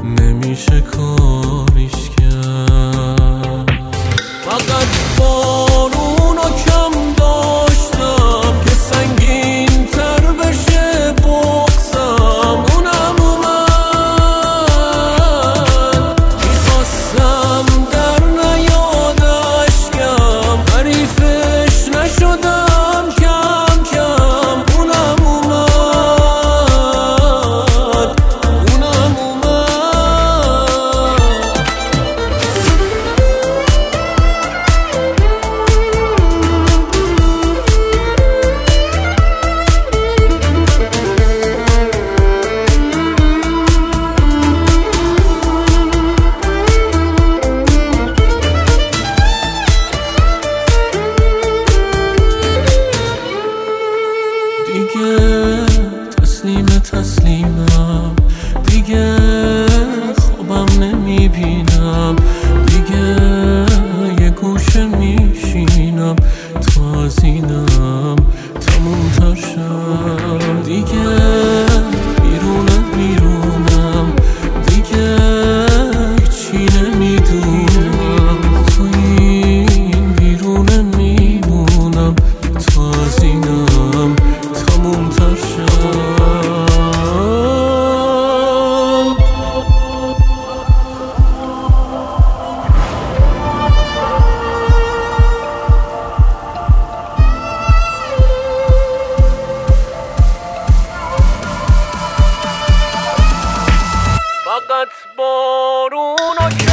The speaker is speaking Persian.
نمیشه کاریش کرد. فقط بارونو کم داشتم که سنگین تر بشه بغضم. اونم اومد میخواستم در نیاد اشکم، حریفش نشدم کم کم. اونم اومد تسلیمم دیگه، خوابم نمیبینم دیگه، یه گوشه میشینم تا از اینم تموم ترشم دیگه. بیرونم دیگه هیچی نمیدونم، تو این بیرونه میمونم تا از اینم تموم ترشم. فقط بارونو